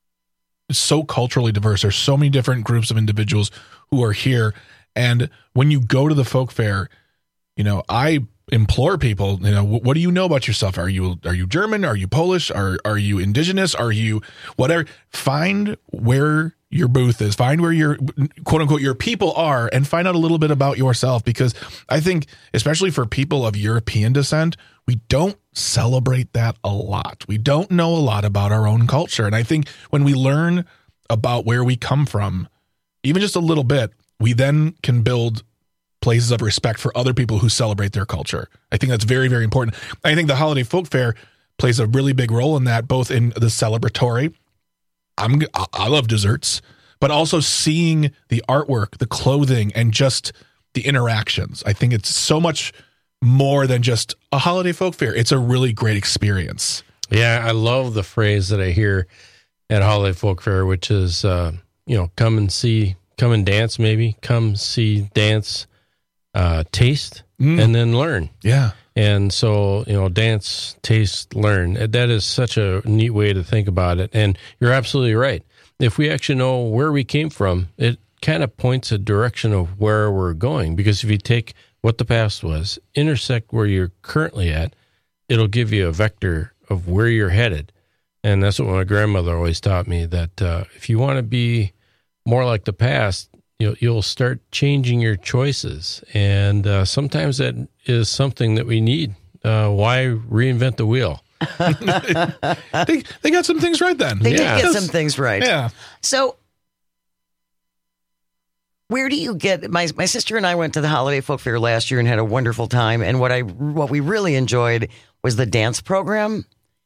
so culturally diverse. There's so many different groups of individuals who are here. And when you go to the folk fair, you know, I implore people, you know, what do you know about yourself? Are you are you German? Are you Polish? Are are you indigenous? Are you whatever? Find where your booth is. Find where your quote unquote your people are, and find out a little bit about yourself. Because I think, especially for people of European descent, we don't celebrate that a lot. We don't know a lot about our own culture, and I think when we learn about where we come from, even just a little bit, we then can build places of respect for other people who celebrate their culture. I think that's very, very important. I think the Holiday Folk Fair plays a really big role in that, both in the celebratory. I'm, I love desserts, but also seeing the artwork, the clothing, and just the interactions. I think it's so much more than just a Holiday Folk Fair. It's a really great experience. Yeah, I love the phrase that I hear at Holiday Folk Fair, which is, uh, you know, come and see, come and dance maybe, come see, dance, Uh, taste, mm. and then learn. Yeah. And so, you know, dance, taste, learn. That is such a neat way to think about it. And you're absolutely right. If we actually know where we came from, it kind of points a direction of where we're going. Because if you take what the past was, intersect where you're currently at, it'll give you a vector of where you're headed. And that's what my grandmother always taught me, that uh, if you want to be more like the past, you'll, you'll start changing your choices. And uh, sometimes that is something that we need. Uh, why reinvent the wheel? they, they got some things right then. They Yeah. did get some things right. Yeah. So, where do you get my my sister and I went to the Holiday Folk Fair last year and had a wonderful time. And what I what we really enjoyed was the dance program.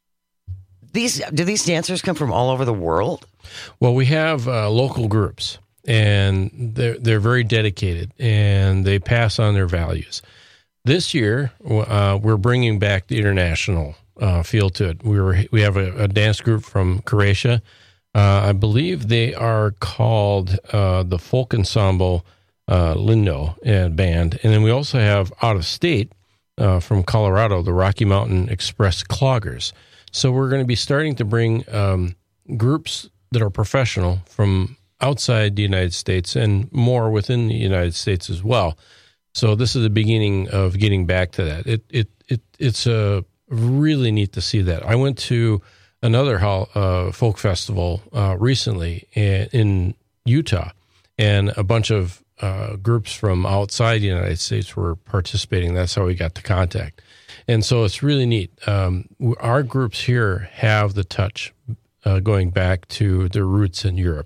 These do these dancers come from all over the world? Well, we have uh, local groups, and they're they're very dedicated, and they pass on their values. This year, uh, we're bringing back the international uh, feel to it. We were we have a, a dance group from Croatia. Uh, I believe they are called uh, the Folk Ensemble uh, Lindo uh, Band, and then we also have out of state uh, from Colorado, the Rocky Mountain Express Cloggers. So we're going to be starting to bring um, groups that are professional from outside the United States and more within the United States as well. So this is the beginning of getting back to that. It it it it's a really neat to see that. I went to another uh, folk festival uh, recently in, in Utah, and a bunch of uh, groups from outside the United States were participating. That's how we got the contact. And so it's really neat. Um, our groups here have the touch uh, going back to their roots in Europe.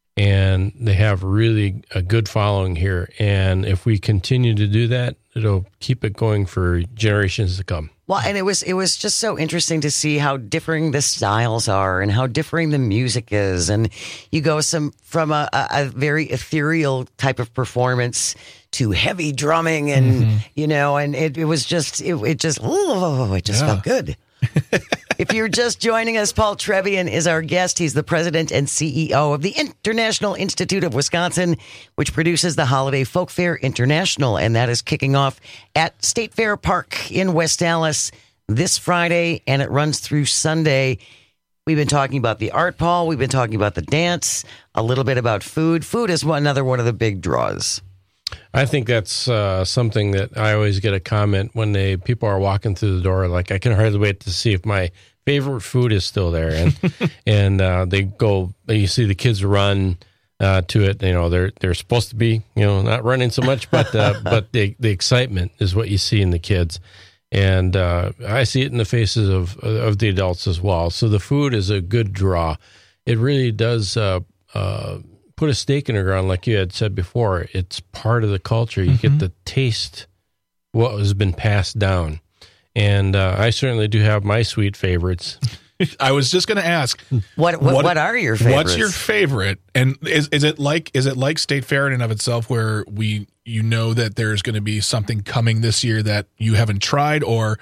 And they have really a good following here. And if we continue to do that, it'll keep it going for generations to come. Well, and it was it was just so interesting to see how differing the styles are and how differing the music is. And you go some from a, a, a very ethereal type of performance to heavy drumming, and mm-hmm. you know, and it, it was just it, it just oh, it just yeah. felt good. If you're just joining us, Paul Trevian is our guest. He's the president and C E O of the International Institute of Wisconsin, which produces the Holiday Folk Fair International, and that is kicking off at State Fair Park in West Allis this Friday, and it runs through Sunday. We've been talking about the art, Paul. We've been talking about the dance, a little bit about food. Food is one, another one of the big draws. I think that's uh, something that I always get a comment when they people are walking through the door, like, I can hardly wait to see if my favorite food is still there. And and uh, they go, you see the kids run uh, to it. You know, they're they're supposed to be, you know, not running so much, but uh, but the the excitement is what you see in the kids. And uh, I see it in the faces of of the adults as well. So the food is a good draw. It really does uh, uh, put a stake in the ground, like you had said before. It's part of the culture. You mm-hmm. get to taste what has been passed down. And uh, I certainly do have my sweet favorites. I was just going to ask, what, what what are your favorites? What's your favorite? And is is it like is it like State Fair in and of itself, where we you know that there's going to be something coming this year that you haven't tried, or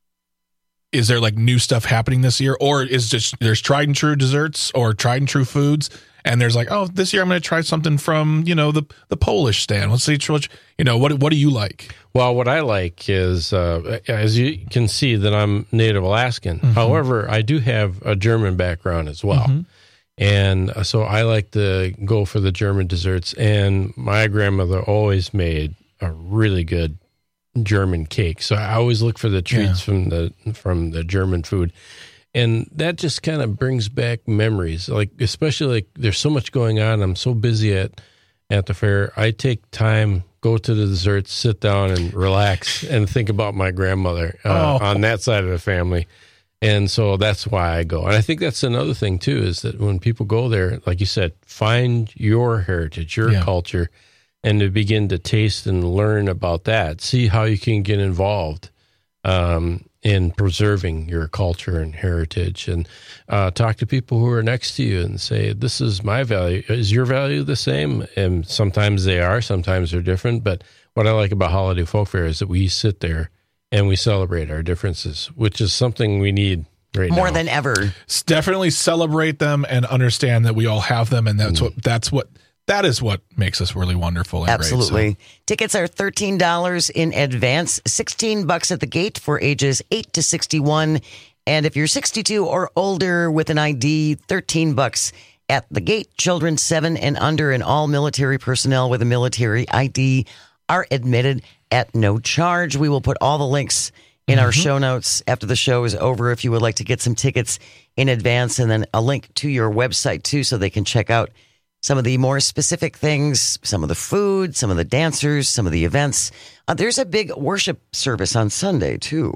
is there like new stuff happening this year, or is just there's tried and true desserts or tried and true foods? And there's like, oh, this year I'm going to try something from, you know, the the Polish stand. Let's see, you know, what what do you like? Well, what I like is, uh, as you can see, that I'm Native Alaskan. Mm-hmm. However, I do have a German background as well. Mm-hmm. And so I like to go for the German desserts. And my grandmother always made a really good German cake. So I always look for the treats yeah. from the from the German food. And that just kind of brings back memories, like especially like there's so much going on. I'm so busy at, at the fair. I take time, go to the desserts, sit down and relax and think about my grandmother uh, oh. on that side of the family. And so that's why I go. And I think that's another thing, too, is that when people go there, like you said, find your heritage, your yeah. culture, and to begin to taste and learn about that. See how you can get involved um in preserving your culture and heritage, and uh, talk to people who are next to you and say, this is my value. Is your value the same? And sometimes they are, sometimes they're different. But what I like about Holiday Folk Fair is that we sit there and we celebrate our differences, which is something we need right now. More now. than ever. Definitely celebrate them and understand that we all have them. And that's mm. what, that's what, That is what makes us really wonderful and Absolutely. great. So. Tickets are thirteen dollars in advance, sixteen bucks at the gate for ages eight to sixty-one. And if you're sixty-two or older with an I D, thirteen bucks at the gate. Children seven and under and all military personnel with a military I D are admitted at no charge. We will put all the links in Mm-hmm. our show notes after the show is over if you would like to get some tickets in advance, and then a link to your website too so they can check out some of the more specific things, some of the food, some of the dancers, some of the events. Uh, there's a big worship service on Sunday too.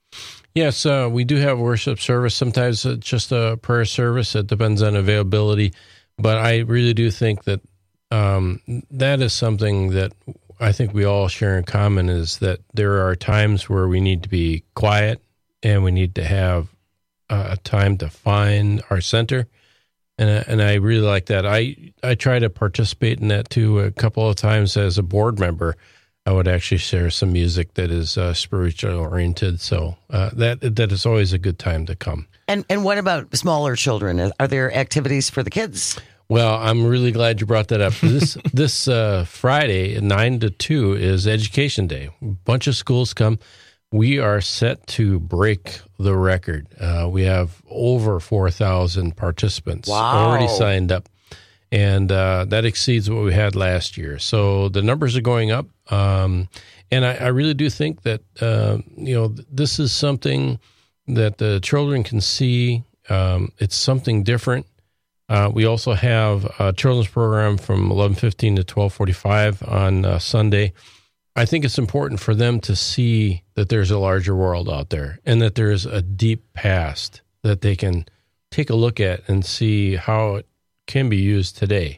Yes, uh, we do have worship service. Sometimes it's just a prayer service. It depends on availability. But I really do think that um, that is something that I think we all share in common, is that there are times where we need to be quiet and we need to have uh, a time to find our center. And, and I really like that. I, I try to participate in that too. A couple of times as a board member, I would actually share some music that is uh, spiritual oriented. So uh, that that is always a good time to come. And and what about smaller children? Are there activities for the kids? Well, I'm really glad you brought that up. This this uh, Friday, nine to two, is Education Day. A bunch of schools come. We are set to break the record. Uh, we have over four thousand participants Wow. already signed up, and uh, that exceeds what we had last year. So the numbers are going up, um, and I, I really do think that uh, you know this is something that the children can see. Um, it's something different. Uh, we also have a children's program from eleven fifteen to twelve forty-five on uh, Sunday. I think it's important for them to see that there's a larger world out there and that there's a deep past that they can take a look at and see how it can be used today.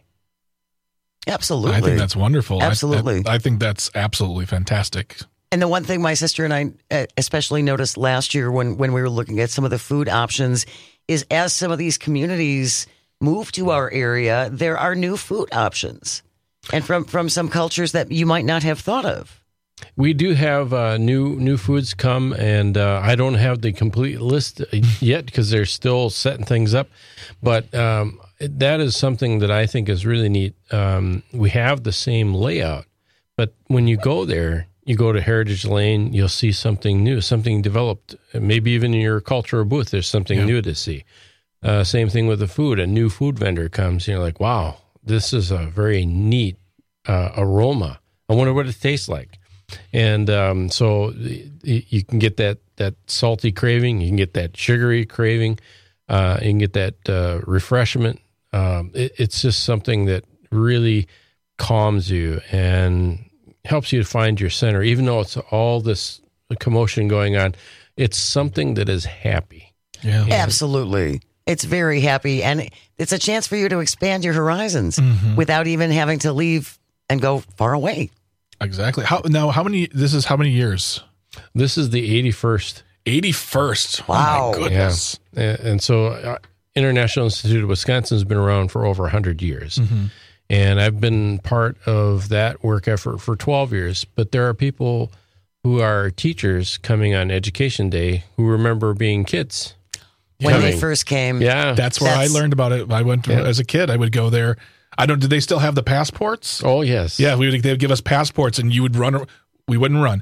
Absolutely. I think that's wonderful. I- Absolutely. I, I think that's absolutely fantastic. And the one thing my sister and I uh, especially noticed last year when, when we were looking at some of the food options is as some of these communities move to our area, there are new food options. And from, from some cultures that you might not have thought of. We do have uh, new new foods come, and uh, I don't have the complete list yet because they're still setting things up. But um, that is something that I think is really neat. Um, we have the same layout, but when you go there, you go to Heritage Lane, you'll see something new, something developed. Maybe even in your cultural booth, there's something Yeah. new to see. Uh, same thing with the food. A new food vendor comes, and you're like, wow, this is a very neat uh, aroma. I wonder what it tastes like. And um, so y- you can get that, that salty craving. You can get that sugary craving. Uh, you can get that uh, refreshment. Um, it, it's just something that really calms you and helps you to find your center. Even though it's all this commotion going on, it's something that is happy. Yeah. Absolutely. It's very happy, and it's a chance for you to expand your horizons Mhm. without even having to leave and go far away. Exactly. How now? How many? This is how many years? This is the eighty-first. eighty-first. Wow. Oh my goodness. Yeah. And so uh, International Institute of Wisconsin has been around for over one hundred years. Mhm. And I've been part of that work effort for twelve years. But there are people who are teachers coming on Education Day who remember being kids. When coming. they first came. Yeah. That's where That's- I learned about it. I went to, Yeah. as a kid. I would go there. I don't. Did they still have the passports? Oh, yes. Yeah, we would. They would give us passports, and you would run. We wouldn't run.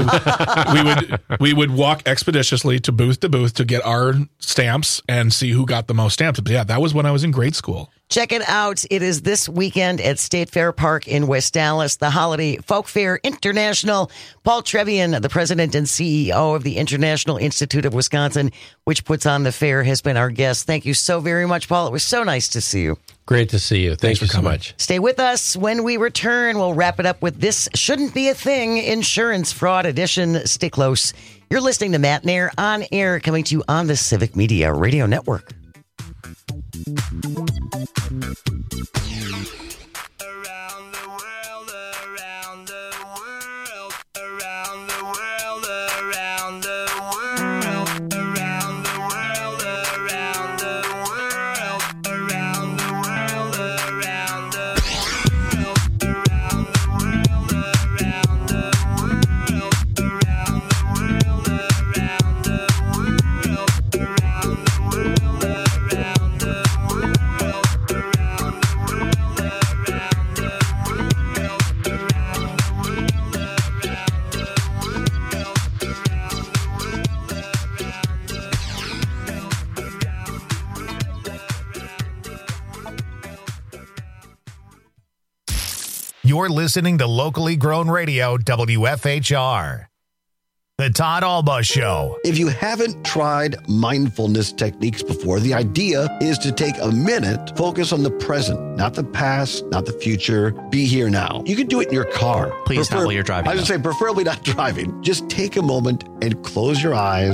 we would. We would walk expeditiously to booth to booth to get our stamps and see who got the most stamps. But yeah, that was when I was in grade school. Check it out. It is this weekend at State Fair Park in West Dallas, the Holiday Folk Fair International. Paul Trevian, the president and C E O of the International Institute of Wisconsin, which puts on the fair, has been our guest. Thank you so very much, Paul. It was so nice to see you. Great to see you. Thank Thanks you for so coming. much. Stay with us. When we return, we'll wrap it up with This Shouldn't Be a Thing Insurance Fraud Edition. Stay close. You're listening to Matt Nair on air, coming to you on the Civic Media Radio Network. You're listening to locally grown radio W F H R. The Todd Alba Show. If you haven't tried mindfulness techniques before, the idea is to take a minute, focus on the present, not the past, not the future. Be here now. You can do it in your car. Please not while you're driving. I would say preferably not driving. Just take a moment and close your eyes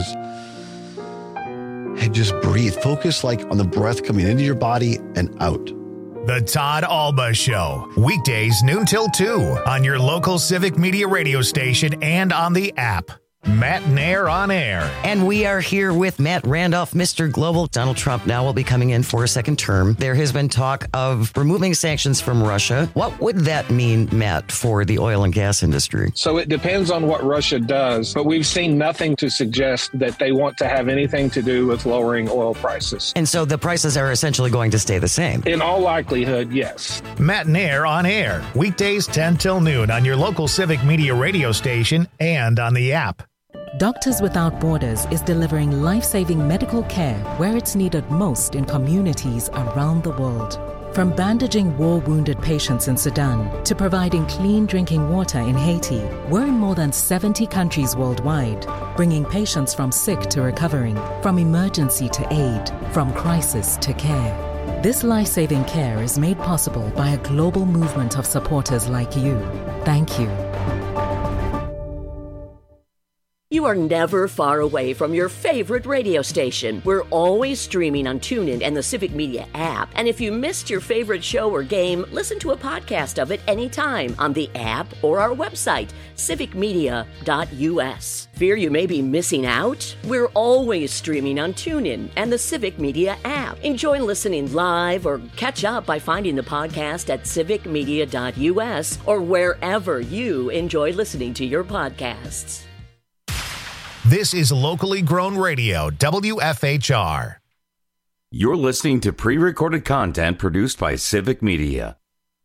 and just breathe. Focus like on the breath coming into your body and out. The Todd Alba Show. Weekdays noon till two on your local Civic Media radio station and on the app. Matt Nair on air. And we are here with Matt Randolph, Mister Global. Donald Trump now will be coming in for a second term. There has been talk of removing sanctions from Russia. What would that mean, Matt, for the oil and gas industry? So it depends on what Russia does, but we've seen nothing to suggest that they want to have anything to do with lowering oil prices. And so the prices are essentially going to stay the same? In all likelihood, yes. Matt Nair on air. Weekdays ten till noon on your local Civic Media radio station and on the app. Doctors Without Borders is delivering life-saving medical care where it's needed most in communities around the world. From bandaging war-wounded patients in Sudan to providing clean drinking water in Haiti, we're in more than seventy countries worldwide, bringing patients from sick to recovering, from emergency to aid, from crisis to care. This life-saving care is made possible by a global movement of supporters like you. Thank you. You are never far away from your favorite radio station. We're always streaming on TuneIn and the Civic Media app. And if you missed your favorite show or game, listen to a podcast of it anytime on the app or our website, civic media dot u s. Fear you may be missing out? We're always streaming on TuneIn and the Civic Media app. Enjoy listening live or catch up by finding the podcast at civic media dot u s or wherever you enjoy listening to your podcasts. This is locally grown radio, W F H R. You're listening to pre-recorded content produced by Civic Media.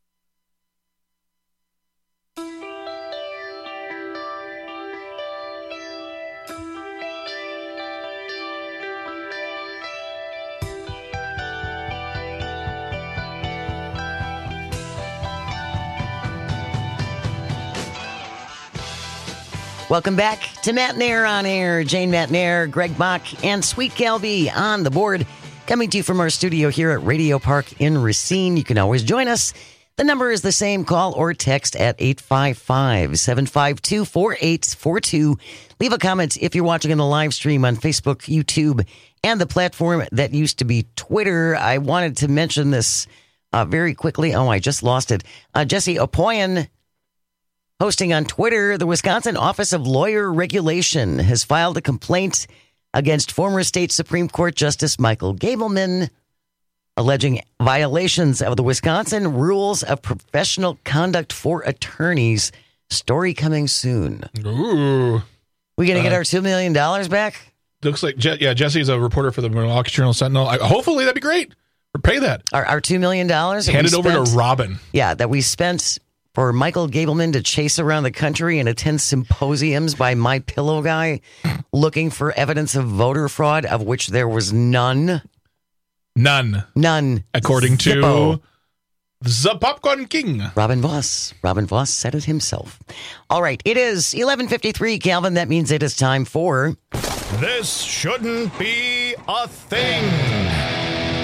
Welcome back to Matt Nair on air. Jane Matt Nair, Greg Bach, and Sweet Calby on the board. Coming to you from our studio here at Radio Park in Racine. You can always join us. The number is the same. Call or text at eight five five, seven five two, four eight four two. Leave a comment if you're watching in the live stream on Facebook, YouTube, and the platform that used to be Twitter. I wanted to mention this uh, very quickly. Oh, I just lost it. Uh, Jesse Opoyan, posting on Twitter, the Wisconsin Office of Lawyer Regulation has filed a complaint against former state Supreme Court Justice Michael Gableman, alleging violations of the Wisconsin Rules of Professional Conduct for Attorneys. Story coming soon. Ooh. We going to get Uh, our two million dollars back? Looks like, Je- yeah, Jesse's a reporter for the Milwaukee Journal Sentinel. I, hopefully that'd be great. Or pay that. Our, our two million dollars? Hand it over to Robin. Yeah, that we spent for Michael Gableman to chase around the country and attend symposiums by My Pillow Guy looking for evidence of voter fraud, of which there was none. None. None. According Zippo. to the Popcorn King. Robin Voss. Robin Voss said it himself. All right, it is eleven fifty-three, Calvin. That means it is time for... This shouldn't be a thing.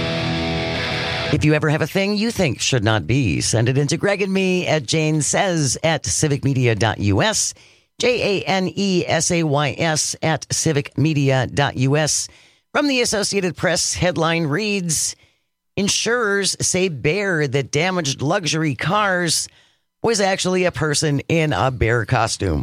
If you ever have a thing you think should not be, send it into Greg and me at Jane Says at civic media dot u s, J A N E S A Y S at civic media dot u s. From the Associated Press, headline reads, insurers say bear that damaged luxury cars was actually a person in a bear costume.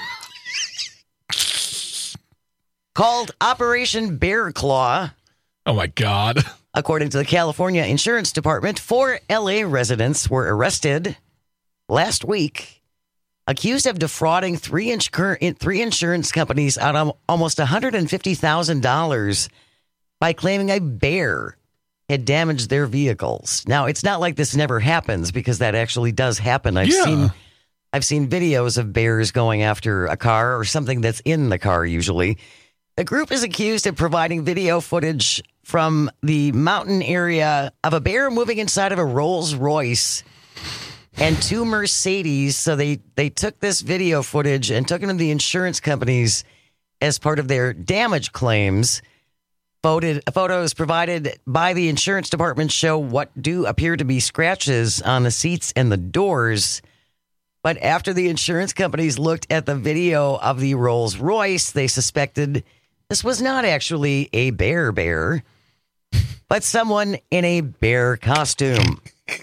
Called Operation Bear Claw. Oh, my God. According to the California Insurance Department, four L A residents were arrested last week, accused of defrauding three, insur- three insurance companies out of almost one hundred fifty thousand dollars by claiming a bear had damaged their vehicles. Now, it's not like this never happens, because that actually does happen. I've Yeah. seen I've seen videos of bears going after a car or something that's in the car usually. The group is accused of providing video footage from the mountain area of a bear moving inside of a Rolls Royce and two Mercedes. So they, they took this video footage and took it to the insurance companies as part of their damage claims. Photos provided by the insurance department show what do appear to be scratches on the seats and the doors. But after the insurance companies looked at the video of the Rolls Royce, they suspected this was not actually a bear bear, but someone in a bear costume.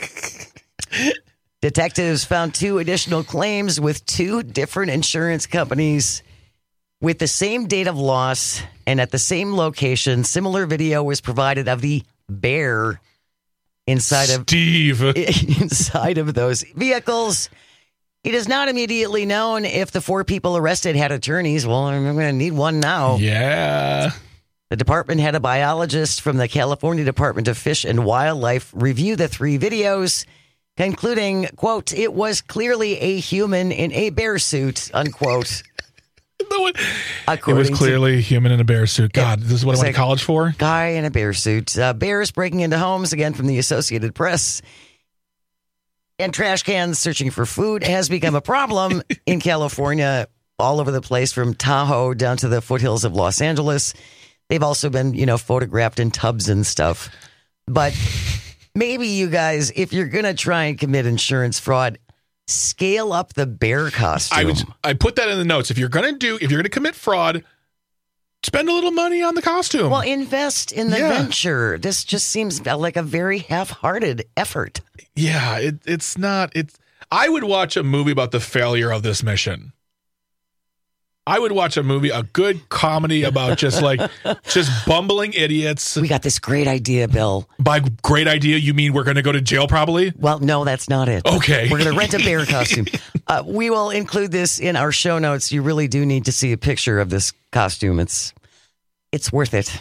Detectives found two additional claims with two different insurance companies with the same date of loss and at the same location. Similar video was provided of the bear inside of Steve inside of those vehicles. It is not immediately known if the four people arrested had attorneys. Well, I'm going to need one now. Yeah. The department had a biologist from the California Department of Fish and Wildlife review the three videos, concluding, quote, it was clearly a human in a bear suit, unquote. It was clearly a human in a bear suit. God, this is what I went to college for? Guy in a bear suit. Uh, bears breaking into homes, again from the Associated Press. And trash cans searching for food has become a problem in California, all over the place, from Tahoe down to the foothills of Los Angeles. They've also been, you know, photographed in tubs and stuff. But maybe you guys, if you're going to try and commit insurance fraud, scale up the bear costume. I would. I put that in the notes. If you're going to do, if you're going to commit fraud, spend a little money on the costume. Well, invest in the Yeah. venture. This just seems like a very half-hearted effort. Yeah, it, it's not. It's. I would watch a movie about the failure of this mission. I would watch a movie, a good comedy about just like just bumbling idiots. We got this great idea, Bill. By great idea, you mean we're going to go to jail probably? Well, no, that's not it. Okay. We're going to rent a bear costume. Uh, we will include this in our show notes. You really do need to see a picture of this costume. It's it's worth it.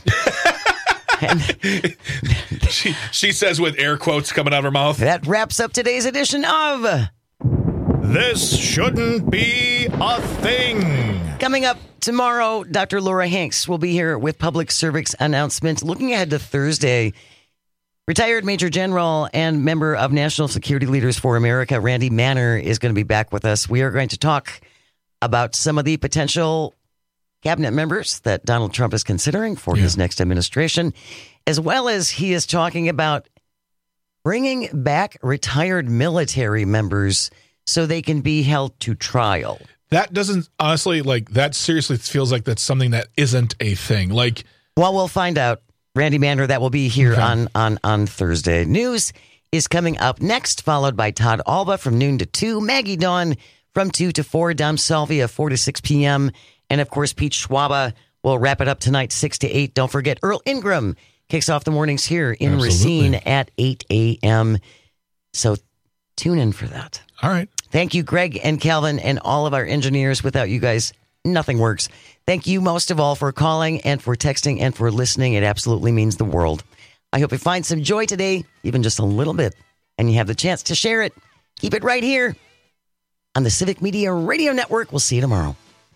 she, she says with air quotes coming out of her mouth. That wraps up today's edition of This Shouldn't Be a Thing. Coming up tomorrow, Doctor Laura Hanks will be here with public service announcement. Looking ahead to Thursday, retired Major General and member of National Security Leaders for America, Randy Manner, is going to be back with us. We are going to talk about some of the potential cabinet members that Donald Trump is considering for yeah. his next administration, as well as he is talking about bringing back retired military members so they can be held to trial. That doesn't, honestly, like, that seriously feels like that's something that isn't a thing. Like, well, we'll find out. Randy Manner, that will be here okay. on, on, on Thursday. News is coming up next, followed by Todd Alba from noon to two, Maggie Dawn from two to four, Dom Salvia four to six p.m., and, of course, Pete Schwaba will wrap it up tonight, six to eight. Don't forget, Earl Ingram kicks off the mornings here in Absolutely. Racine at eight a.m., so tune in for that. All right. Thank you, Greg and Calvin, and all of our engineers. Without you guys, nothing works. Thank you most of all for calling and for texting and for listening. It absolutely means the world. I hope you find some joy today, even just a little bit, and you have the chance to share it. Keep it right here on the Civic Media Radio Network. We'll see you tomorrow.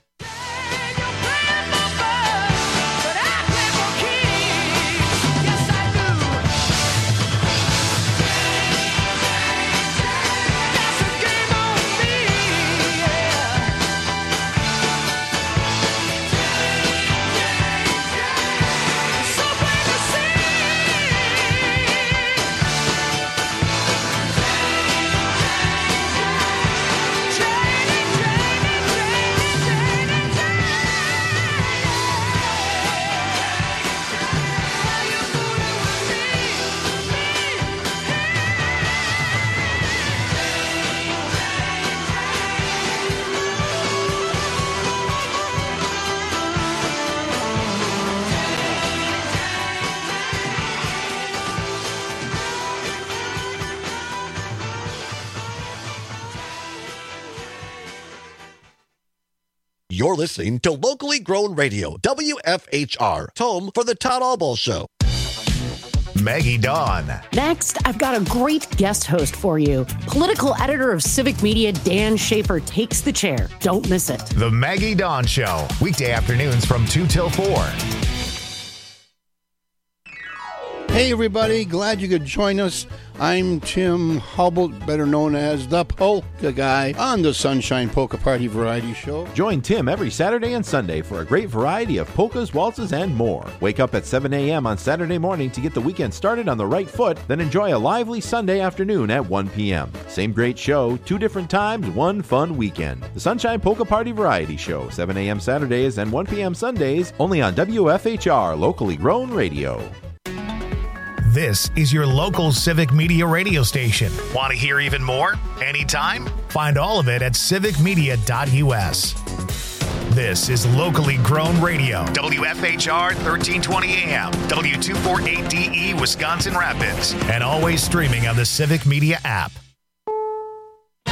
You're listening to locally grown radio, W F H R, home for the Todd Alba Show. Maggie Dawn. Next, I've got a great guest host for you. Political editor of Civic Media, Dan Schaefer, takes the chair. Don't miss it. The Maggie Dawn Show, weekday afternoons from two till four. Hey everybody, glad you could join us. I'm Tim Hubble, better known as the Polka Guy, on the Sunshine Polka Party Variety Show. Join Tim every Saturday and Sunday for a great variety of polkas, waltzes, and more. Wake up at seven a.m. on Saturday morning to get the weekend started on the right foot, then enjoy a lively Sunday afternoon at one p.m. Same great show, two different times, one fun weekend. The Sunshine Polka Party Variety Show, seven a.m. Saturdays and one p.m. Sundays, only on W F H R, locally grown radio. This is your local Civic Media radio station. Want to hear even more? Anytime? Find all of it at civic media dot u s. This is locally grown radio. W F H R thirteen twenty A M, W two forty-eight D E, Wisconsin Rapids, and always streaming on the Civic Media app.